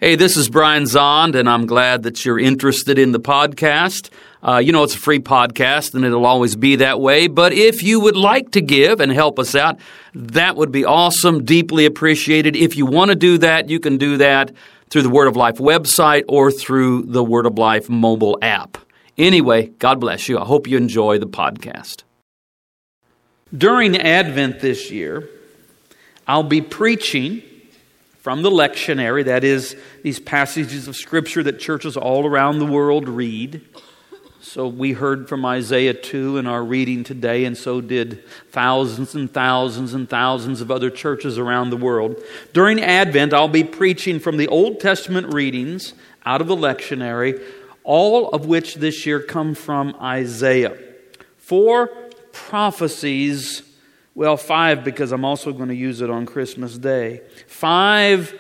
Hey, this is Brian Zond, and I'm glad that you're interested in the podcast. It's a free podcast, and it'll always be that way. But if you would like to give and help us out, that would be awesome, deeply appreciated. If you want to do that, you can do that through the Word of Life website or through the Word of Life mobile app. Anyway, God bless you. I hope you enjoy the podcast. During Advent this year, I'll be preaching from the lectionary, that is, these passages of Scripture that churches all around the world read. So we heard from Isaiah 2 in our reading today, and so did thousands and thousands and thousands of other churches around the world. During Advent, I'll be preaching from the Old Testament readings out of the lectionary, all of which this year come from Isaiah. 4 prophecies. Well, 5, because I'm also going to use it on Christmas Day. 5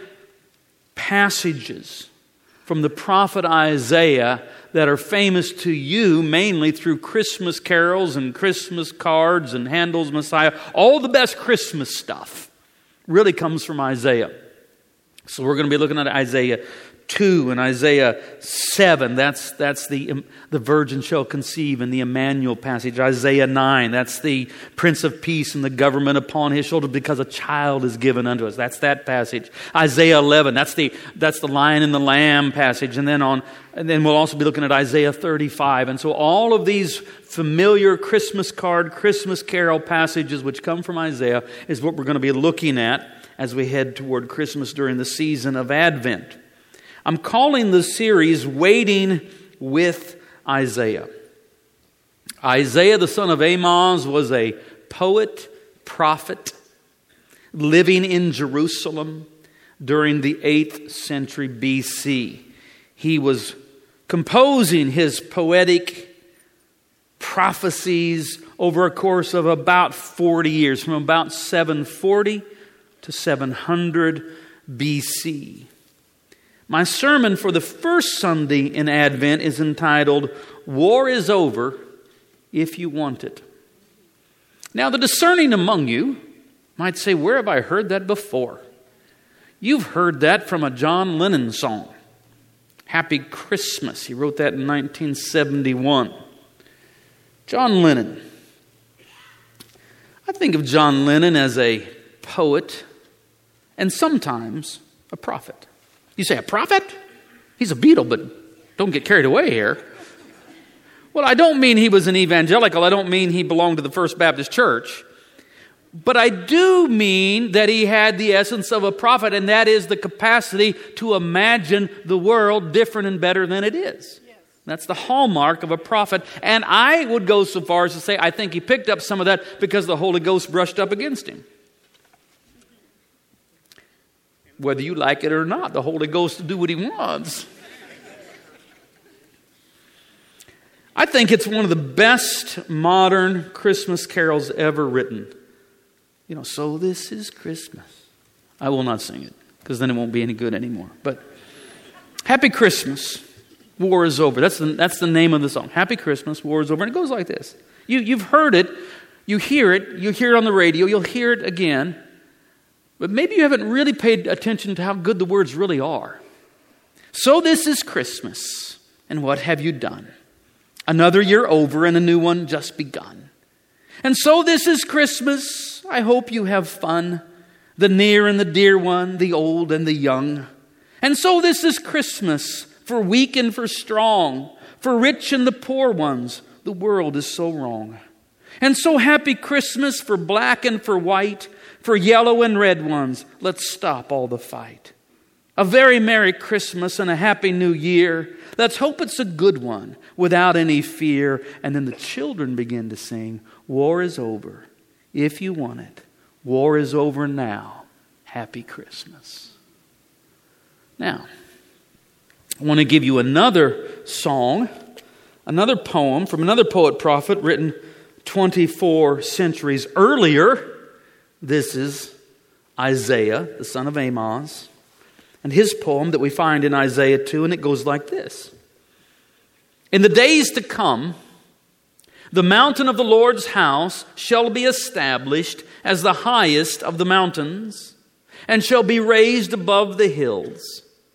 passages from the prophet Isaiah that are famous to you mainly through Christmas carols and Christmas cards and Handel's Messiah. All the best Christmas stuff really comes from Isaiah. So we're going to be looking at Isaiah 2 and Isaiah 7, that's the virgin shall conceive, and the Emmanuel passage. Isaiah 9, that's the Prince of Peace and the government upon his shoulder because a child is given unto us. That's that passage. Isaiah 11, that's the Lion and the Lamb passage. And then we'll also be looking at Isaiah 35. And so all of these familiar Christmas card, Christmas carol passages which come from Isaiah is what we're going to be looking at as we head toward Christmas during the season of Advent. I'm calling the series Waiting with Isaiah. Isaiah, the son of Amoz, was a poet, prophet, living in Jerusalem during the 8th century BC. He was composing his poetic prophecies over a course of about 40 years, from about 740 to 700 BC. My sermon for the first Sunday in Advent is entitled, War is Over If You Want It. Now, the discerning among you might say, where have I heard that before? You've heard that from a John Lennon song, Happy Christmas. He wrote that in 1971. John Lennon. I think of John Lennon as a poet and sometimes a prophet. You say, a prophet? He's a Beatle, but don't get carried away here. Well, I don't mean he was an evangelical. I don't mean he belonged to the First Baptist Church. But I do mean that he had the essence of a prophet, and that is the capacity to imagine the world different and better than it is. Yes. That's the hallmark of a prophet. And I would go so far as to say I think he picked up some of that because the Holy Ghost brushed up against him. Whether you like it or not, the Holy Ghost will do what he wants. I think it's one of the best modern Christmas carols ever written. So this is Christmas. I will not sing it, because then it won't be any good anymore. But Happy Christmas, War is Over. That's the name of the song. Happy Christmas, War is Over. And it goes like this. You've heard it. You hear it on the radio. You'll hear it again. But maybe you haven't really paid attention to how good the words really are. So this is Christmas, and what have you done? Another year over and a new one just begun. And so this is Christmas. I hope you have fun. The near and the dear one, the old and the young. And so this is Christmas, for weak and for strong, for rich and the poor ones. The world is so wrong. And so happy Christmas for black and for white, for yellow and red ones. Let's stop all the fight. A very Merry Christmas and a Happy New Year. Let's hope it's a good one without any fear. And then the children begin to sing, War is over if you want it. War is over now. Happy Christmas. Now, I want to give you another song, another poem from another poet-prophet written 24 centuries earlier. This is Isaiah, the son of Amoz, and his poem that we find in Isaiah 2, and it goes like this. In the days to come, the mountain of the Lord's house shall be established as the highest of the mountains, and shall be raised above the hills.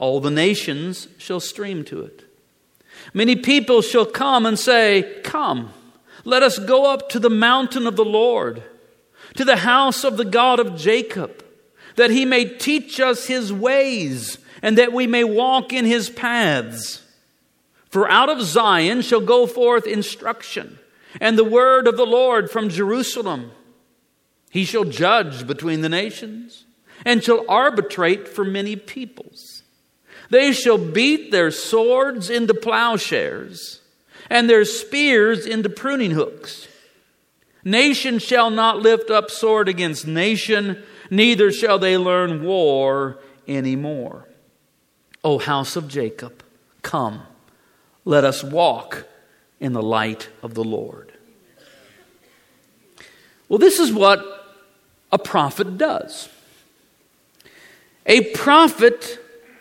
All the nations shall stream to it. Many people shall come and say, Come, let us go up to the mountain of the Lord, to the house of the God of Jacob, that he may teach us his ways, and that we may walk in his paths. For out of Zion shall go forth instruction, and the word of the Lord from Jerusalem. He shall judge between the nations, and shall arbitrate for many peoples. They shall beat their swords into plowshares, and their spears into pruning hooks. Nation shall not lift up sword against nation, neither shall they learn war anymore. O house of Jacob, come, let us walk in the light of the Lord. Well, this is what a prophet does. A prophet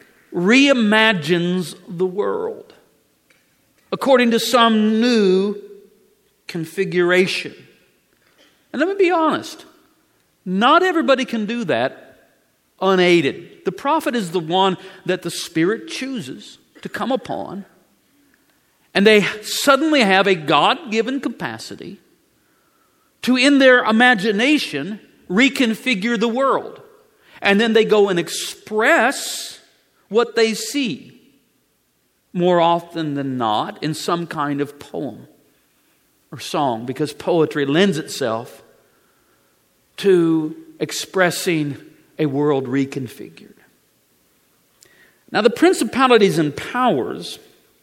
reimagines the world according to some new configuration. And let me be honest, not everybody can do that unaided. The prophet is the one that the Spirit chooses to come upon, and they suddenly have a God-given capacity to, in their imagination, reconfigure the world. And then they go and express what they see, more often than not, in some kind of poem or song, because poetry lends itself to expressing a world reconfigured. Now, the principalities and powers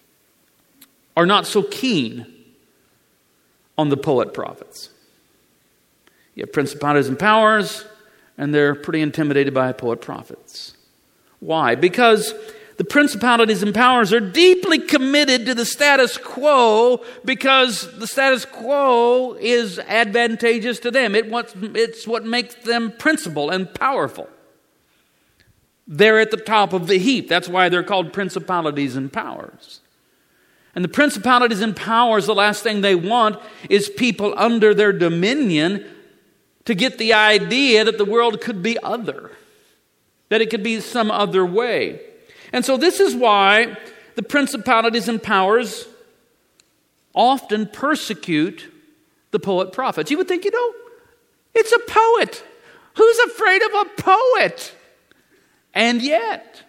are not so keen on the poet-prophets. You have principalities and powers, and they're pretty intimidated by poet-prophets. Why? Because the principalities and powers are deeply committed to the status quo, because the status quo is advantageous to them. It's what makes them principal and powerful. They're at the top of the heap. That's why they're called principalities and powers. And the principalities and powers, the last thing they want is people under their dominion to get the idea that the world could be other, that it could be some other way. And so this is why the principalities and powers often persecute the poet-prophets. You would think, it's a poet. Who's afraid of a poet? And yet,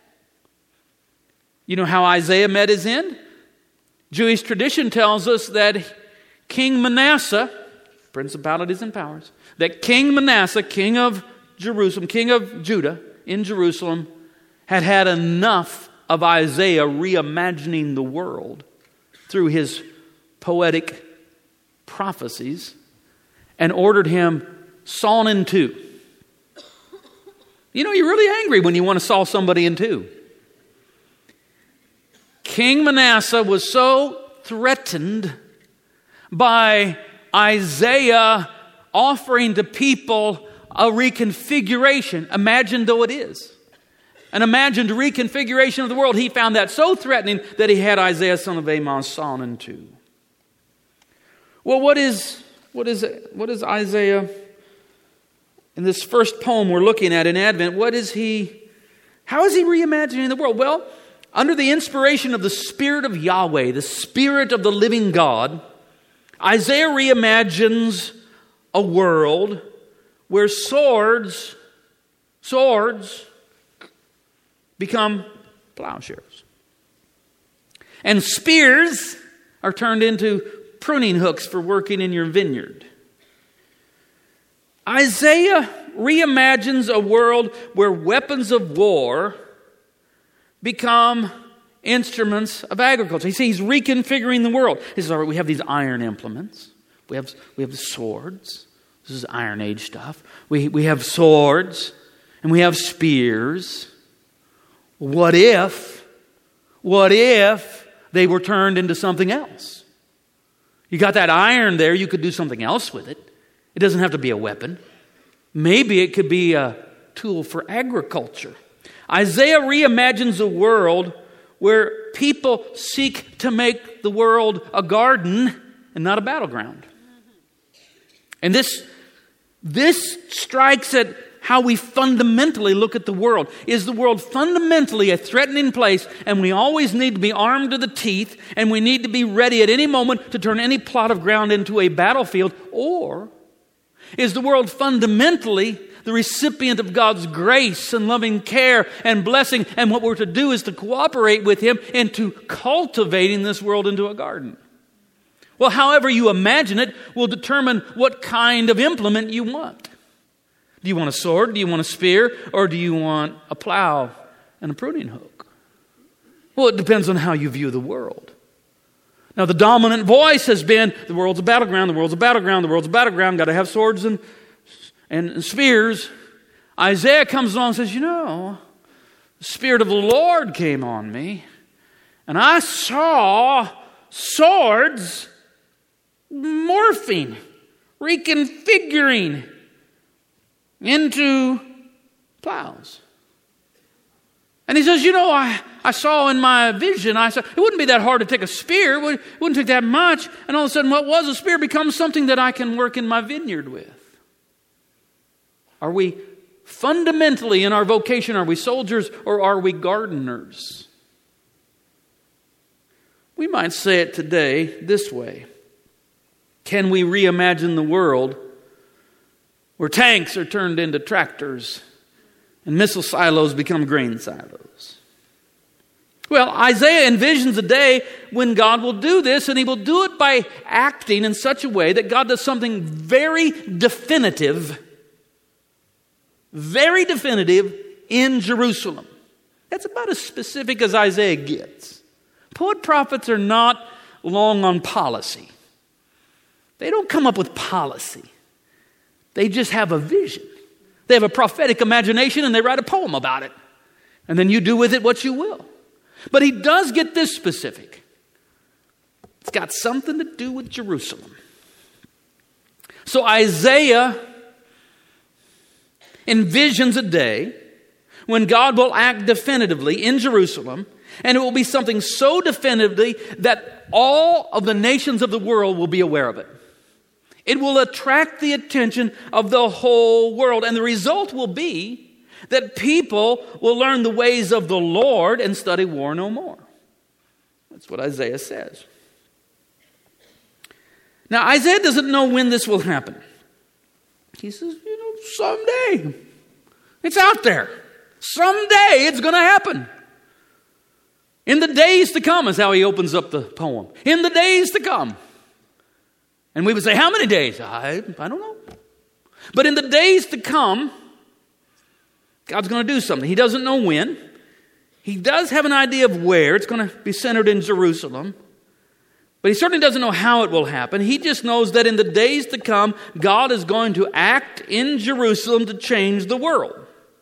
you know how Isaiah met his end? Jewish tradition tells us that King Manasseh, principalities and powers, that King Manasseh, king of Jerusalem, king of Judah in Jerusalem, had enough of Isaiah reimagining the world through his poetic prophecies and ordered him sawn in two. You're really angry when you want to saw somebody in two. King Manasseh was so threatened by Isaiah offering to people a reconfiguration, imagined though it is, an imagined reconfiguration of the world. He found that so threatening that he had Isaiah, son of Amos, sawn in two. Well, what is Isaiah in this first poem we're looking at in Advent? How is he reimagining the world? Well, under the inspiration of the Spirit of Yahweh, the Spirit of the living God, Isaiah reimagines a world where swords become plowshares, and spears are turned into pruning hooks for working in your vineyard. Isaiah reimagines a world where weapons of war become instruments of agriculture. He's reconfiguring the world. He says, all right, we have these iron implements. We have the swords. This is Iron Age stuff. We have swords and we have spears. What if they were turned into something else? You got that iron there, you could do something else with it. It doesn't have to be a weapon. Maybe it could be a tool for agriculture. Isaiah reimagines a world where people seek to make the world a garden and not a battleground. And this strikes at how we fundamentally look at the world. Is the world fundamentally a threatening place, and we always need to be armed to the teeth, and we need to be ready at any moment to turn any plot of ground into a battlefield? Or is the world fundamentally the recipient of God's grace and loving care and blessing, and what we're to do is to cooperate with Him into cultivating this world into a garden? Well, however you imagine it will determine what kind of implement you want. Do you want a sword? Do you want a spear? Or do you want a plow and a pruning hook? Well, it depends on how you view the world. Now, the dominant voice has been, the world's a battleground, the world's a battleground, the world's a battleground, got to have swords and spears. Isaiah comes along and says, the Spirit of the Lord came on me, and I saw swords morphing, reconfiguring into plows. And he says, I saw in my vision, I saw, it wouldn't be that hard to take a spear. It wouldn't take that much. And all of a sudden, what was a spear becomes something that I can work in my vineyard with. Are we fundamentally in our vocation, are we soldiers or are we gardeners? We might say it today this way. Can we reimagine the world where tanks are turned into tractors and missile silos become grain silos? Well, Isaiah envisions a day when God will do this, and He will do it by acting in such a way that God does something very definitive in Jerusalem. That's about as specific as Isaiah gets. Poet-prophets are not long on policy. They don't come up with policy. They just have a vision. They have a prophetic imagination and they write a poem about it. And then you do with it what you will. But he does get this specific. It's got something to do with Jerusalem. So Isaiah envisions a day when God will act definitively in Jerusalem, and it will be something so definitively that all of the nations of the world will be aware of it. It will attract the attention of the whole world, and the result will be that people will learn the ways of the Lord and study war no more. That's what Isaiah says. Now, Isaiah doesn't know when this will happen. He says, someday. It's out there. Someday it's going to happen. In the days to come is how he opens up the poem. In the days to come. And we would say, how many days? I don't know. But in the days to come, God's going to do something. He doesn't know when. He does have an idea of where. It's going to be centered in Jerusalem. But he certainly doesn't know how it will happen. He just knows that in the days to come, God is going to act in Jerusalem to change the world.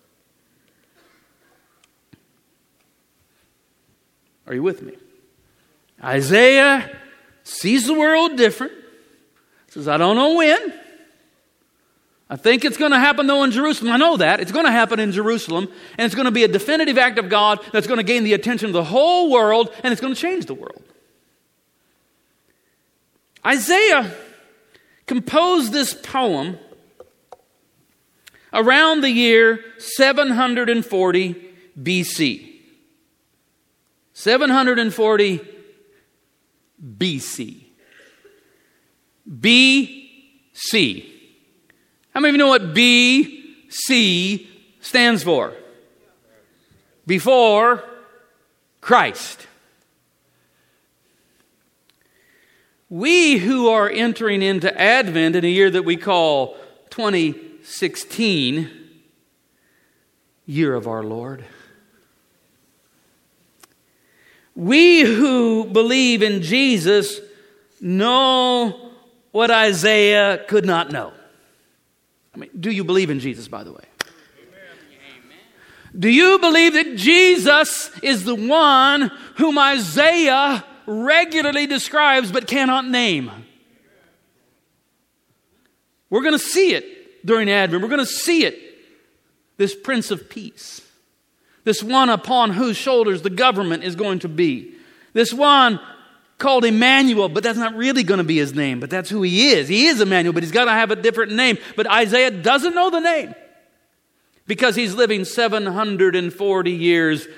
Are you with me? Isaiah sees the world different. Says, I don't know when. I think it's going to happen though in Jerusalem. I know that. It's going to happen in Jerusalem. And it's going to be a definitive act of God that's going to gain the attention of the whole world. And it's going to change the world. Isaiah composed this poem around the year 740 BC. 740 BC. BC. How many of you know what BC stands for? Before Christ. We who are entering into Advent in a year that we call 2016, year of our Lord. We who believe in Jesus know what Isaiah could not know. Do you believe in Jesus, by the way? Amen. Do you believe that Jesus is the one whom Isaiah regularly describes but cannot name? We're going to see it during Advent. We're going to see it. This Prince of Peace. This one upon whose shoulders the government is going to be. This one called Emmanuel, but that's not really going to be his name, but that's who he is. He is Emmanuel, but he's got to have a different name. But Isaiah doesn't know the name. because he's living 740 years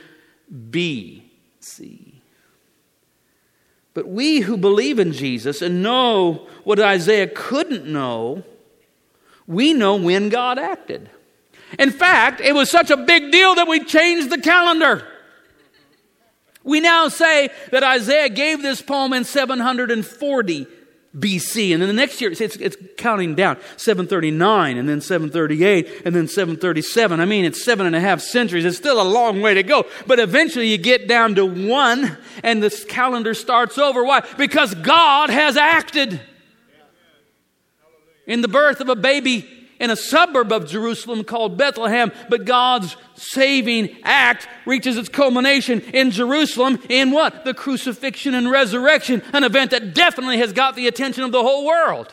BC. But we who believe in Jesus and know what Isaiah couldn't know, we know when God acted. In fact, it was such a big deal that we changed the calendar. We now say that Isaiah gave this poem in 740 BC. And then the next year, it's counting down. 739, and then 738, and then 737. I mean, it's 7.5 centuries. It's still a long way to go. But eventually you get down to 1, and this calendar starts over. Why? Because God has acted. In the birth of a baby in a suburb of Jerusalem called Bethlehem, but God's saving act reaches its culmination in Jerusalem in what? The crucifixion and resurrection, an event that definitely has got the attention of the whole world.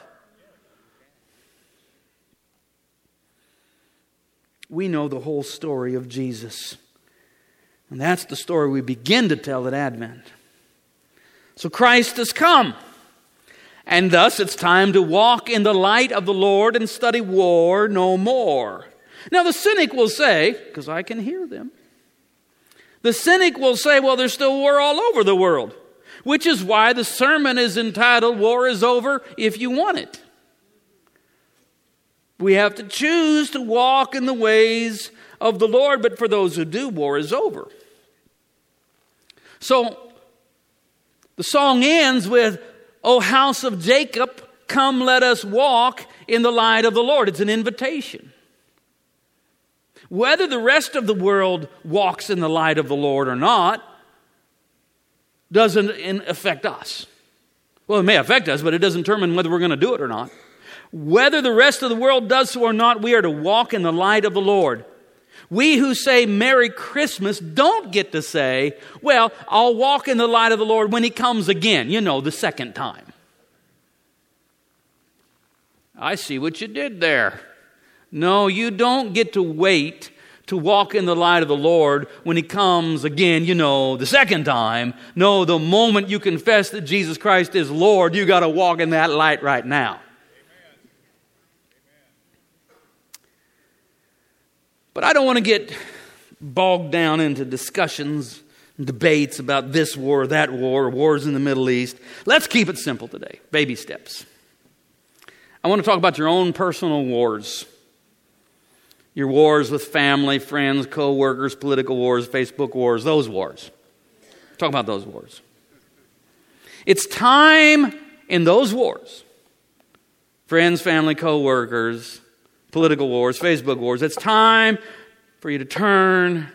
We know the whole story of Jesus. And that's the story we begin to tell at Advent. So Christ has come. And thus it's time to walk in the light of the Lord and study war no more. Now the cynic will say, because I can hear them, the cynic will say, well, there's still war all over the world, which is why the sermon is entitled, War is Over If You Want It. We have to choose to walk in the ways of the Lord, but for those who do, war is over. So the song ends with, O house of Jacob, come let us walk in the light of the Lord. It's an invitation. Whether the rest of the world walks in the light of the Lord or not doesn't affect us. Well, it may affect us, but it doesn't determine whether we're going to do it or not. Whether the rest of the world does so or not, we are to walk in the light of the Lord. We who say Merry Christmas don't get to say, well, I'll walk in the light of the Lord when He comes again, the second time. I see what you did there. No, you don't get to wait to walk in the light of the Lord when He comes again, the second time. No, the moment you confess that Jesus Christ is Lord, you got to walk in that light right now. But I don't want to get bogged down into discussions and debates about this war or that war, or wars in the Middle East. Let's keep it simple today. Baby steps. I want to talk about your own personal wars. Your wars with family, friends, co-workers, political wars, Facebook wars, those wars. Talk about those wars. It's time in those wars, friends, family, co-workers, political wars, Facebook wars, it's time for you to turn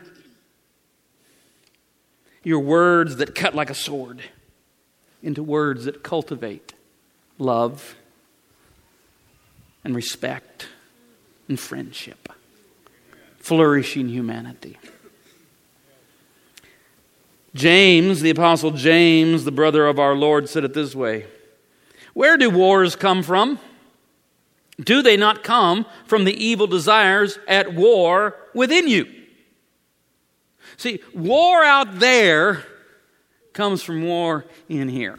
your words that cut like a sword into words that cultivate love and respect and friendship, flourishing humanity. James, the Apostle James, the brother of our Lord, said it this way: where do wars come from? Do they not come from the evil desires at war within you? See, war out there comes from war in here.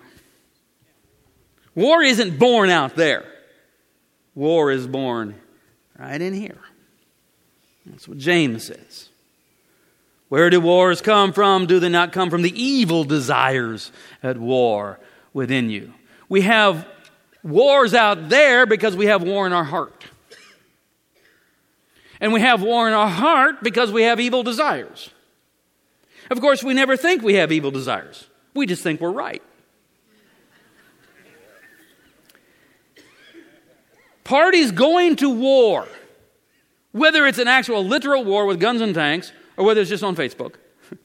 War isn't born out there. War is born right in here. That's what James says. Where do wars come from? Do they not come from the evil desires at war within you? We have wars out there because we have war in our heart. And we have war in our heart because we have evil desires. Of course, we never think we have evil desires. We just think we're right. Parties going to war, whether it's an actual literal war with guns and tanks, or whether it's just on Facebook,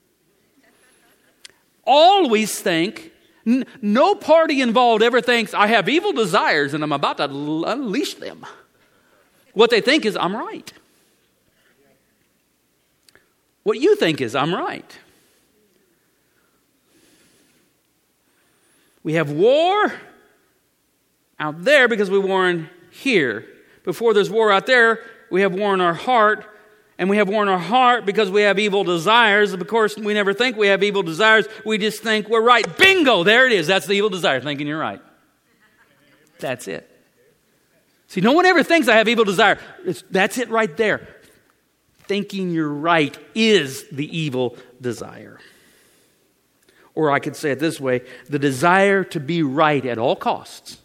always think, no party involved ever thinks, I have evil desires and I'm about to unleash them. What they think is, I'm right. What you think is, I'm right. We have war out there because we war in here. Before there's war out there, we have war in our heart. And we have war in our heart because we have evil desires. Of course, we never think we have evil desires. We just think we're right. Bingo! There it is. That's the evil desire, thinking you're right. That's it. See, no one ever thinks I have evil desire. That's it right there. thinking you're right is the evil desire. Or I could say it this way, the desire to be right at all costs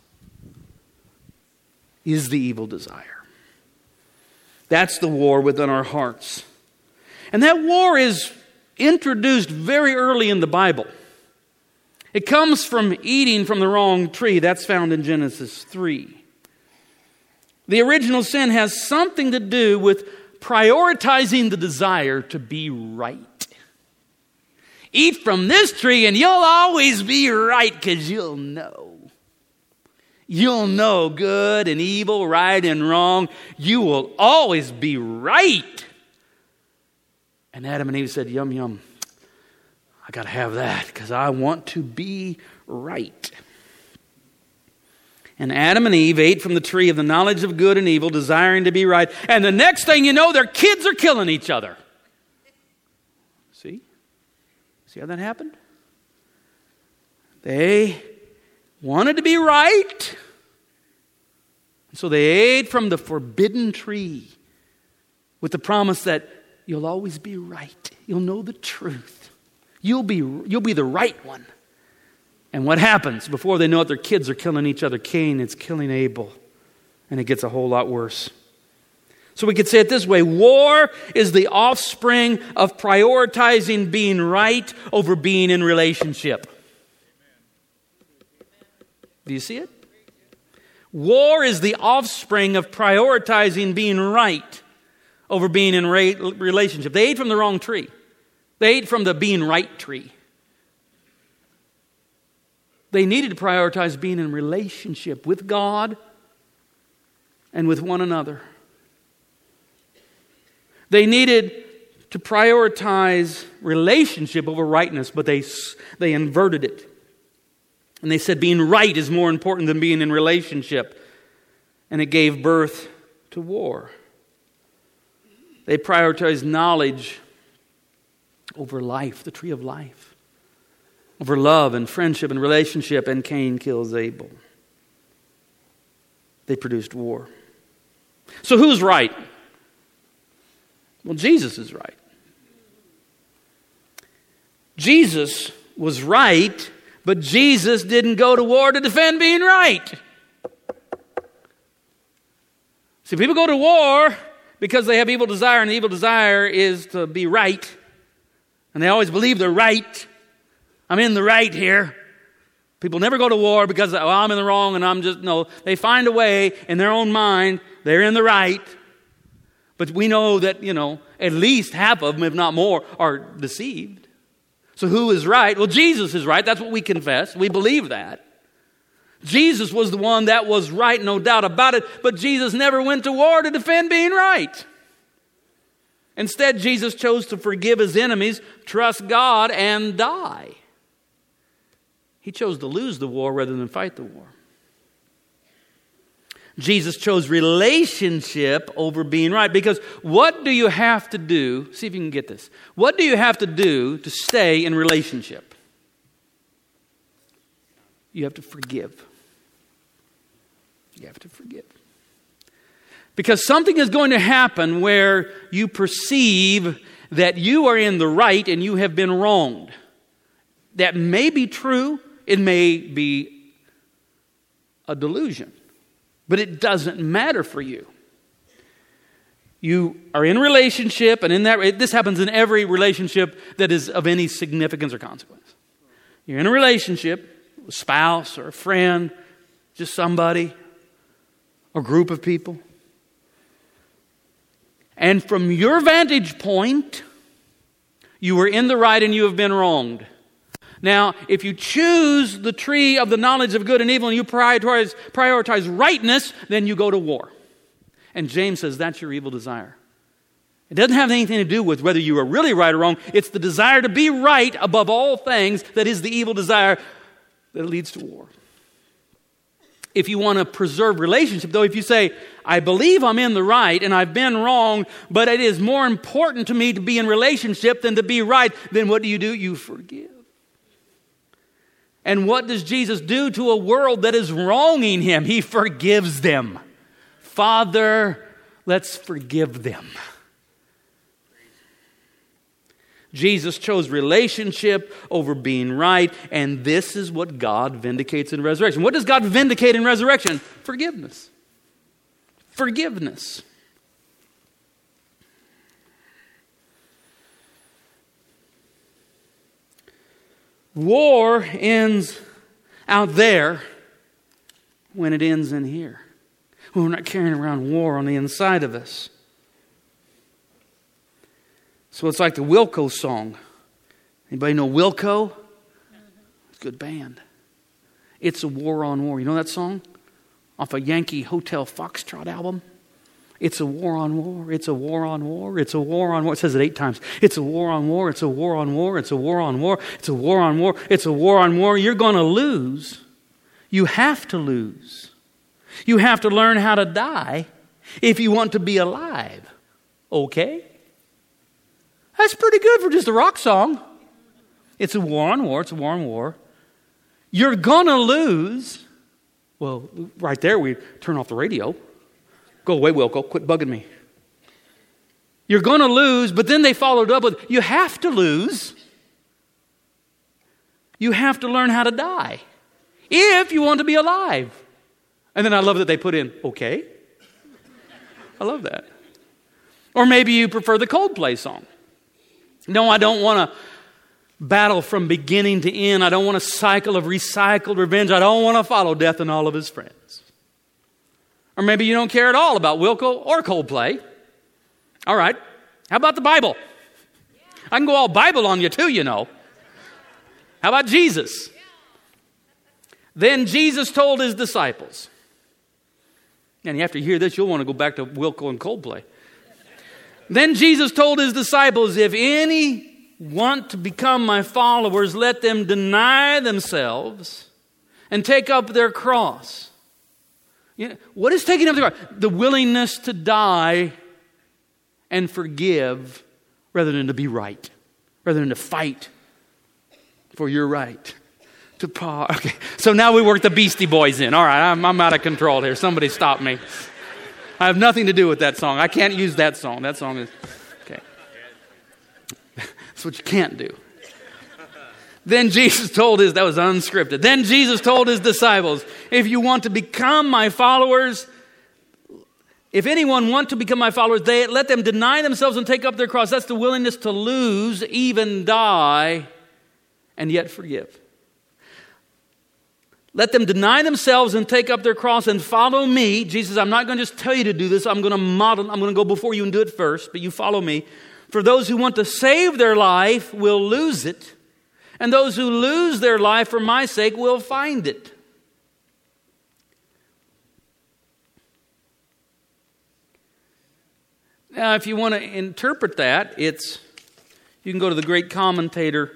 is the evil desire. That's the war within our hearts. And that war is introduced very early in the Bible. It comes from eating from the wrong tree. That's found in Genesis 3. The original sin has something to do with prioritizing the desire to be right. Eat from this tree and you'll always be right because you'll know. You'll know good and evil, right and wrong. You will always be right. And Adam and Eve said, yum, yum. I got to have that because I want to be right. And Adam and Eve ate from the tree of the knowledge of good and evil, desiring to be right. And the next thing you know, their kids are killing each other. See? See how that happened? They wanted to be right. So they ate from the forbidden tree with the promise that you'll always be right. You'll know the truth. You'll be the right one. And what happens? Before they know it, their kids are killing each other. Cain is killing Abel. And it gets a whole lot worse. So we could say it this way. War is the offspring of prioritizing being right over being in relationship. Do you see it? War is the offspring of prioritizing being right over being in relationship. They ate from the wrong tree. They ate from the being right tree. They needed to prioritize being in relationship with God and with one another. They needed to prioritize relationship over rightness, but they inverted it. And they said being right is more important than being in relationship. And it gave birth to war. They prioritized knowledge over life, the tree of life. Over love and friendship and relationship, and Cain kills Abel. They produced war. So who's right? Well, Jesus is right. Jesus was right, but Jesus didn't go to war to defend being right. See, people go to war because they have evil desire, and the evil desire is to be right. And they always believe they're right. I'm in the right here. People never go to war because I'm in the wrong and I'm just, no. They find a way in their own mind. They're in the right. But we know that, at least half of them, if not more, are deceived. So who is right? Well, Jesus is right. That's what we confess. We believe that. Jesus was the one that was right, no doubt about it. But Jesus never went to war to defend being right. Instead, Jesus chose to forgive his enemies, trust God, and die. He chose to lose the war rather than fight the war. Jesus chose relationship over being right. Because what do you have to do? See if you can get this. What do you have to do to stay in relationship? You have to forgive. You have to forgive. Because something is going to happen where you perceive that you are in the right and you have been wronged. That may be true. It may be a delusion. But it doesn't matter for you. You are in a relationship, and this happens in every relationship that is of any significance or consequence. You're in a relationship, a spouse or a friend, just somebody, a group of people. And from your vantage point, you are in the right and you have been wronged. Now, if you choose the tree of the knowledge of good and evil and you prioritize rightness, then you go to war. And James says that's your evil desire. It doesn't have anything to do with whether you are really right or wrong. It's the desire to be right above all things that is the evil desire that leads to war. If you want to preserve relationship, though, if you say, I believe I'm in the right and I've been wrong, but it is more important to me to be in relationship than to be right, then what do? You forgive. And what does Jesus do to a world that is wronging him? He forgives them. Father, let's forgive them. Jesus chose relationship over being right, and this is what God vindicates in resurrection. What does God vindicate in resurrection? Forgiveness. Forgiveness. War ends out there when it ends in here. When we're not carrying around war on the inside of us. So it's like the Wilco song. Anybody know Wilco? It's a good band. It's a war on war. You know that song? Off a Yankee Hotel Foxtrot album? It's a war on war. It's a war on war. It's a war on war. It says it 8 times. It's a war on war. It's a war on war. It's a war on war. It's a war on war. It's a war on war. You're going to lose. You have to lose. You have to learn how to die if you want to be alive. Okay? That's pretty good for just a rock song. It's a war on war. It's a war on war. You're going to lose. Well, right there we turn off the radio. Go away, Wilco. Quit bugging me. You're going to lose, but then they followed up with, you have to lose. You have to learn how to die if you want to be alive. And then I love that they put in, okay. I love that. Or maybe you prefer the Coldplay song. No, I don't want to battle from beginning to end. I don't want a cycle of recycled revenge. I don't want to follow death and all of his friends. Or maybe you don't care at all about Wilco or Coldplay. All right. How about the Bible? I can go all Bible on you too, you know. How about Jesus? Then Jesus told his disciples. And after you hear this, you'll want to go back to Wilco and Coldplay. Then Jesus told his disciples, if any want to become my followers, let them deny themselves and take up their cross. You know, what is taking up the cross? The willingness to die and forgive rather than to be right, rather than to fight for your right. Okay, so now we work the Beastie Boys in. All right, I'm out of control here. Somebody stop me. I have nothing to do with that song. I can't use that song. That song is, okay. That's what you can't do. Then Jesus told that was unscripted. Then Jesus told his disciples, if you want to become my followers, if anyone want to become my followers, let them deny themselves and take up their cross. That's the willingness to lose, even die, and yet forgive. Let them deny themselves and take up their cross and follow me. Jesus, I'm not going to just tell you to do this. I'm going to model. I'm going to go before you and do it first, but you follow me. For those who want to save their life will lose it. And those who lose their life for my sake will find it. Now, if you want to interpret that, you can go to the great commentator,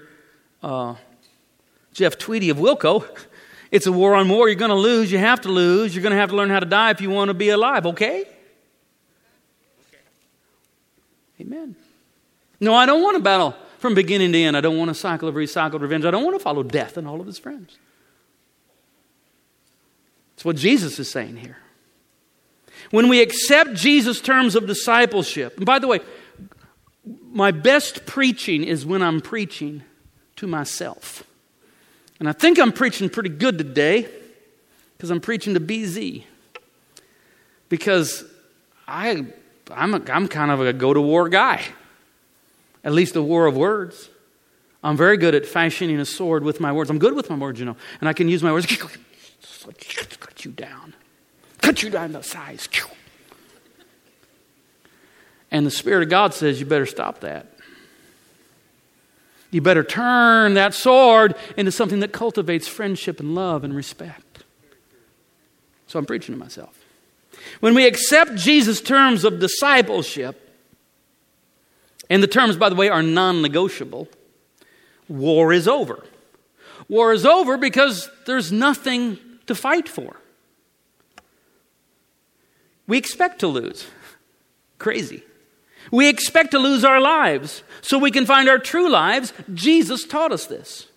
Jeff Tweedy of Wilco. It's a war on war. You're going to lose. You have to lose. You're going to have to learn how to die if you want to be alive. Okay? Amen. No, I don't want to battle from beginning to end. I don't want a cycle of recycled revenge. I don't want to follow death and all of his friends. That's what Jesus is saying here. When we accept Jesus' terms of discipleship, and by the way, my best preaching is when I'm preaching to myself. And I think I'm preaching pretty good today because I'm preaching to BZ. Because I'm kind of a go-to-war guy. At least a war of words. I'm very good at fashioning a sword with my words. I'm good with my words, you know. And I can use my words. Cut you down. Cut you down to size. And the Spirit of God says, you better stop that. You better turn that sword into something that cultivates friendship and love and respect. So I'm preaching to myself. When we accept Jesus' terms of discipleship, and the terms, by the way, are non-negotiable, war is over. War is over because there's nothing to fight for. We expect to lose. Crazy. We expect to lose our lives so we can find our true lives. Jesus taught us this.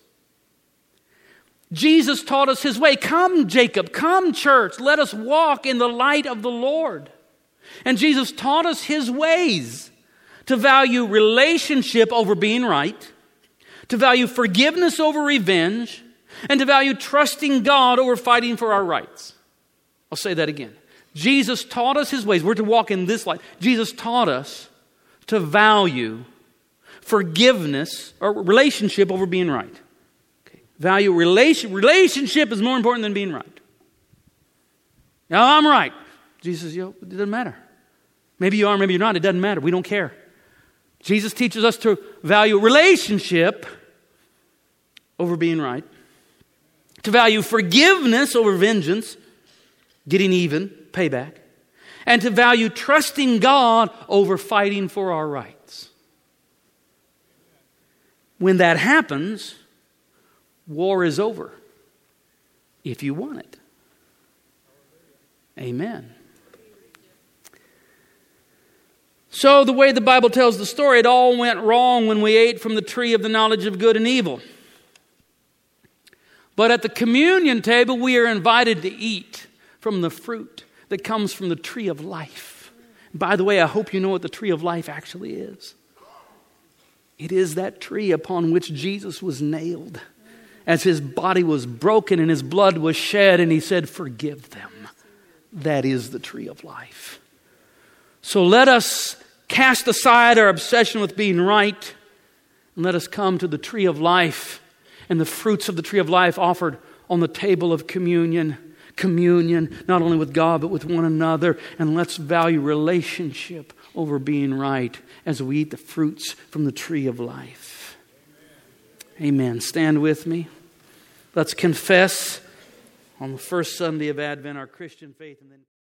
Jesus taught us his way. Come, Jacob. Come, church. Let us walk in the light of the Lord. And Jesus taught us his ways to value relationship over being right, to value forgiveness over revenge, and to value trusting God over fighting for our rights. I'll say that again. Jesus taught us His ways. We're to walk in this light. Jesus taught us to value forgiveness or relationship over being right. Okay. Value relationship is more important than being right. Now, I'm right. Jesus says, it doesn't matter. Maybe you are, maybe you're not. It doesn't matter. We don't care. Jesus teaches us to value relationship over being right, to value forgiveness over vengeance, getting even, payback, and to value trusting God over fighting for our rights. When that happens, war is over, if you want it. Amen. So the way the Bible tells the story, it all went wrong when we ate from the tree of the knowledge of good and evil. But at the communion table, we are invited to eat from the fruit that comes from the tree of life. By the way, I hope you know what the tree of life actually is. It is that tree upon which Jesus was nailed as His body was broken and His blood was shed, and He said, "Forgive them." That is the tree of life. So let us cast aside our obsession with being right, and let us come to the tree of life and the fruits of the tree of life offered on the table of communion. Communion, not only with God, but with one another. And let's value relationship over being right as we eat the fruits from the tree of life. Amen. Stand with me. Let's confess on the first Sunday of Advent our Christian faith. And then